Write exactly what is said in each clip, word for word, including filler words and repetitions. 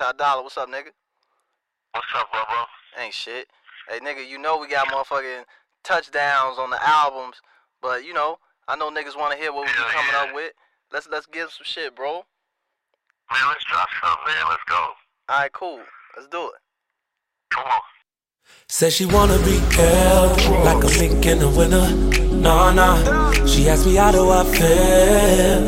Ty Dolla, what's up, nigga? What's up, bro? Ain't shit. Hey, nigga, you know we got motherfucking touchdowns on the albums, but you know, I know niggas want to hear what we Hell be coming yeah. up with. Let's let's give some shit, bro. Man, let's drop something, man. Let's go. All right, cool. Let's do it. Come on. Said she wanna be held like a mink in the winter. Nah, nah. She asked me how do I feel.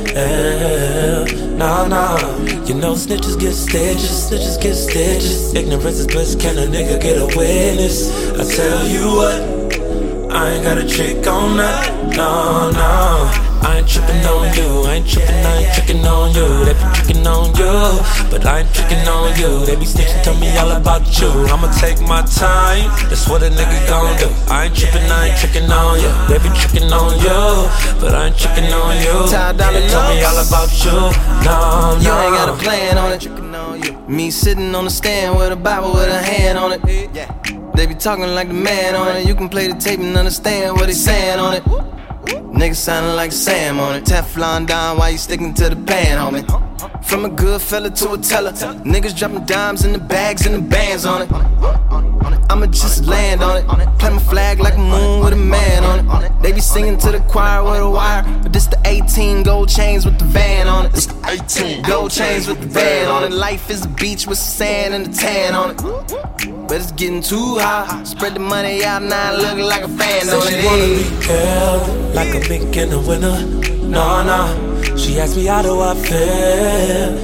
Nah, nah. You know snitches get stitches, snitches get stitches. Ignorance is bliss, can a nigga get a witness? I tell you what, I ain't got a trick on that. No, no. I ain't trippin' on you, I ain't trippin', I ain't trickin' on you. They be trickin' on you, but I ain't trickin' on you. They be snitchin', tell me all about you. I'ma take my time, that's what a nigga gon' do. I ain't trippin', I ain't trickin' on you. They be trickin' on you, but I ain't trickin' on you. Ty Dolla They tell me all about you. No, no. You ain't got a plan on it. Me sitting on the stand with a Bible with a hand on it. They be talking like the man on it. You can play the tape and understand what they saying on it. Niggas sounding like Sam on it. Teflon down while you sticking to the pan, homie. From a good fella to a teller. Niggas dropping dimes in the bags and the bands on it. I'ma just land on it. Plant my flag like a moon with a man on it. They be singing to the choir with a wire, but this the eighteen gold chains with the van on it. It's the eighteen gold chains with the van on it. Life is a beach with some sand and a tan on it. But it's getting too high. Spread the money out now, looking like a fan on it. She wanna be held like a mink in the winter. No, no. She asked me how do I feel.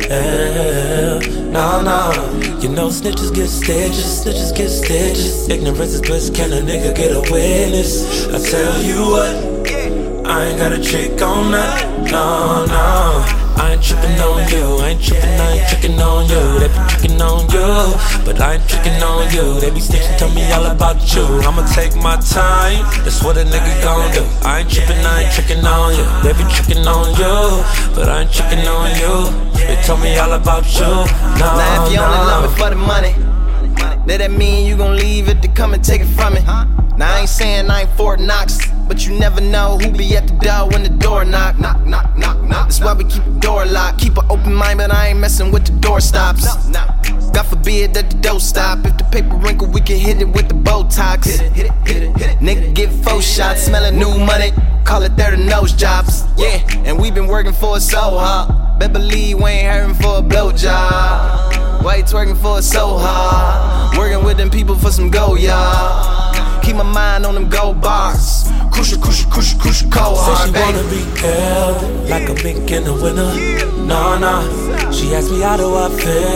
No, no. You know snitches get stitches, snitches get stitches. Ignorance is bliss, can a nigga get a witness? I tell you what, I ain't got a trick on that. No, no. I ain't trippin' on you, I ain't trippin', I ain't trickin' on you. They be trickin' on you, but I ain't trickin' on you. They be snitchin', tell me all about you. I'ma take my time, that's what a nigga gon' do. I ain't trippin', I ain't trickin' on you. They be trickin' on you, but I ain't trickin' on you. They tell me all about you. No, now if you no. only love me for the money, then that mean you gon' leave it to come and take it from me. Now I ain't saying I ain't Fort Knox, but you never know who be at the door when the door knock. Knock, knock, knock, knock. That's why we keep the door locked. Keep an open mind, but I ain't messing with the door stops. God forbid that the door stop. If the paper wrinkle, we can hit it with the Botox. Hit it, hit it, hit it, hit it. Nigga get four shots, smelling new money. Call it thirty nose jobs. Yeah, and we been working for it so hard. Bet believe we ain't hurting for a blowjob. Why you twerking for it so hard? Working with them people for some go, y'all. Keep my mind on them gold bars. Crucial, crucial, crucial, crucial, cold hard, Said she baby. wanna be held like a mink in the winter. No, no. She asked me how do I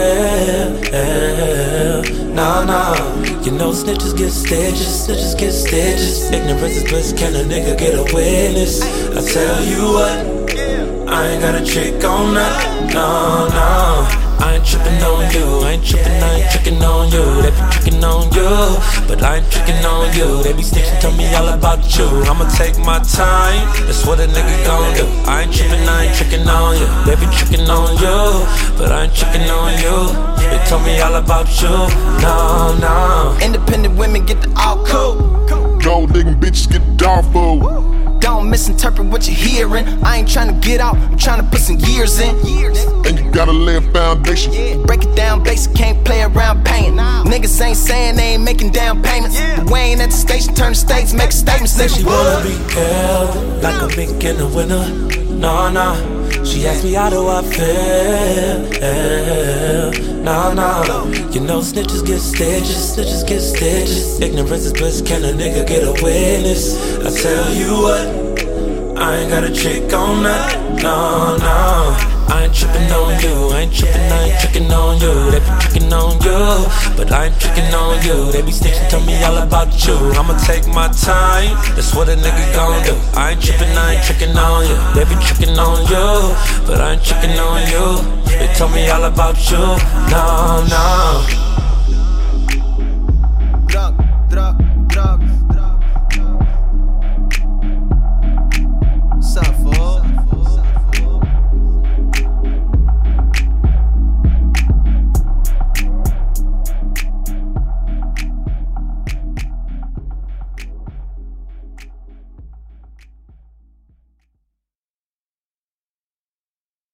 feel. No, no. You know snitches get stitches, snitches get stitches. Ignorance is bliss, can a nigga get a witness? I tell you what, I ain't got a trick on that. No, no. I ain't trippin' on you, I ain't trippin', I ain't trickin' on you. They be trickin' on you, but I ain't trickin' on you. They be snitchin', tell me all about you. I'ma take my time, that's what a nigga gon' do. I ain't trippin', I ain't trickin' on you. They be trickin' on you, but I ain't trickin' on you. They tell me all about you. No, no. Independent women get the all cool. Gold digging bitches get the dog food. Don't misinterpret what you're hearing. I ain't tryna get out, I'm tryna put some years in. And you gotta lay a foundation. Break it down basic, can't play around paying. Niggas ain't saying they ain't making down payments. But we ain't at the station, turn the states, make statements. Said she Nigga, wanna be held like a mink in the winter. No, no. She asked me how do I feel. No, no. You know snitches get stitches, snitches get stitches. Ignorance is bliss, can a nigga get a witness? I tell you what, I ain't got a trick on that. No, no. I ain't trippin' on you, I ain't trippin', I ain't trickin' on you. They be trickin' on you, but I ain't trickin' on you. They be snitchin', tell me all about you. I'ma take my time, that's what a nigga gon' do. I ain't trippin', I ain't trickin' on you. They be trickin' on you, but I ain't trickin' on you. They tell me all about you. No, no.